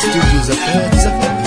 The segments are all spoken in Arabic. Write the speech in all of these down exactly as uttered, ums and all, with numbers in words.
استوديو زفات زفات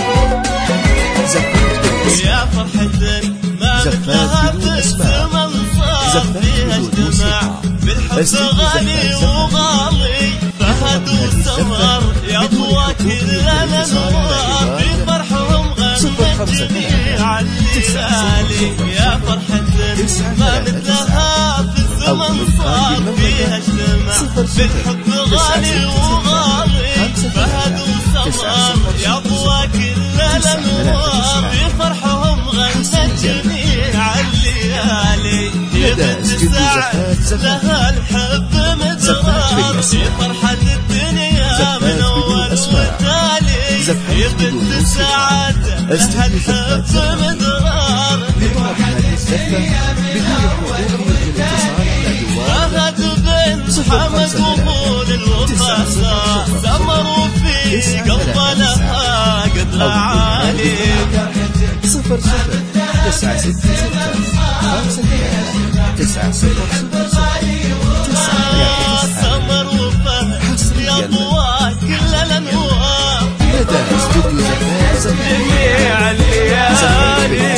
زفات يا فرحة ما مثلها في الزمن صار فيها اجتماع بالحب غالي وغالي فهد وسمر يا ضوى كل الانوار بفرحهم غنت جميع الليالي. يا فرحة ما مثلها في الزمن صار فيها اجتماع بالحب غالي وغالي فهد وسمر يا ضوى كل الانوار بفرحهم غنت جميع الليالي. يا بنت سعد لها الحب مدرار في فرحة الدنيا من أول وتالي. يا بنت سعد لها الحب مدرار في فرحة الدنيا من أول وتالي. فهد بن حمد وطول الوفا سمروا في قلب لها قدر عالي. صفر صفر تسعة ستة ستة خمسة تسعة صفر صفر تسعة سمر وفهد يا ضوى كل الانوار لدى استوديو زفات جميع الليالي.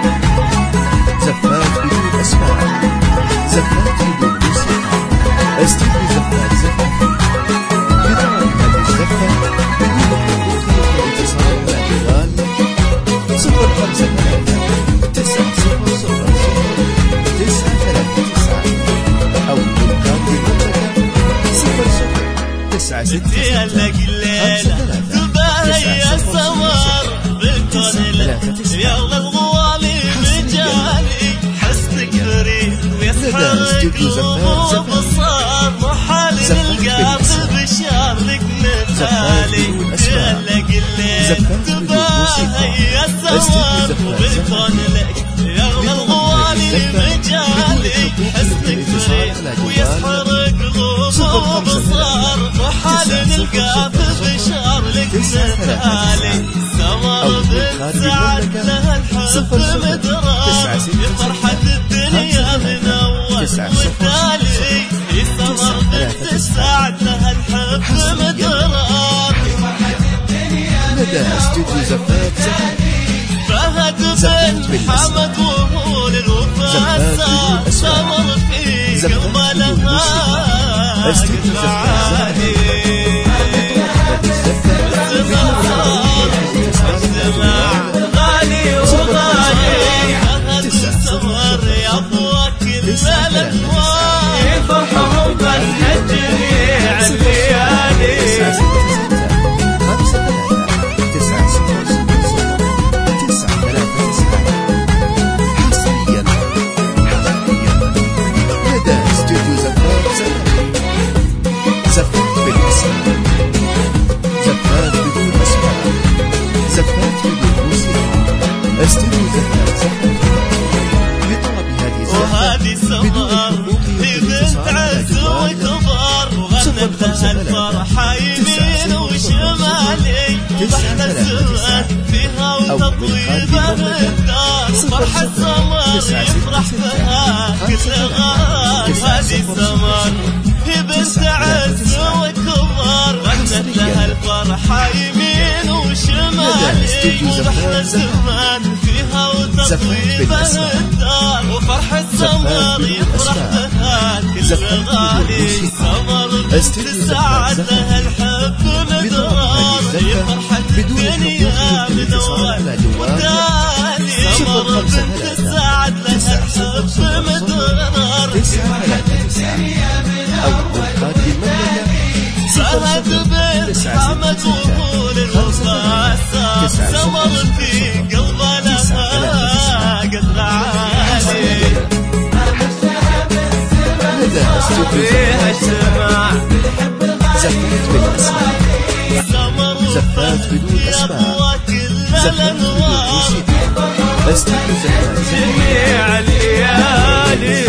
زفات بدون اسماء زفات بدون موسيقى استوديو زفات زفات بدون هذه الزفة بدون حقوق الاتصال على جوال صفر خمسة ثلاثة تسعة صفر صفر تسعة ثلاثة تسعة أو بالكارت المملكة صفر صفر تسعة ستة يا لك الليلة تباهي يا سمر بالكون لك يا الغوالي بجالي حسنك فريد ويسحرك قلوب وصار محال نلقى بالبشار لك مثالي. يا لك الليلة تباهي يا سمر بالكون لك يا الغوالي بجالي حسنك فريد ويسحرك قلوب وصار محال نلقى بالبشار لك مثالي. سمر بنت سعد لها الحب مدرار بفرحة الدنيا من أول وتالي. سمر بنت سعد لها الحب مدرار لدى استوديو زفات زفات فهد بن حمد وطول الوفا سمر في قلب لها قدر عالي. غالي وغالي فهد وسمر يا ضوى كل الانوار فرحهم غنت جميع الليالي. زفات بالاسماء زفات بدون اسماء زفات بدون موسيقى استوديو زفات زفات بطلب هذه وهذه سمر هي بنت عز وكبر وغنت لها الفرحة يمين وشمالي. واحنا الزمان فيها وتطويبها الدار فرحة سمر يفرح بها كل غار. هذه سمر هي بنت عز وكبر غنت لها الفرحة يمين وشمالي. واحنا الزمان فيها وتطويبها الدار وفرحة سمر يفرح بها كل غالي. سمر بنت سعد لها الحب مدرار فرحة الدنيا من أول وتالي. سمر بنت سعد لها الحب مدرار فرحة الدنيا من أول فهد بن حمد وطول الوفا سمر في قلب لها قدر عالي. فيها اجتماع زفات بالاسماء زفات بدون اسماء زفات بدون موسيقى استوديو زفات جميع الليالي.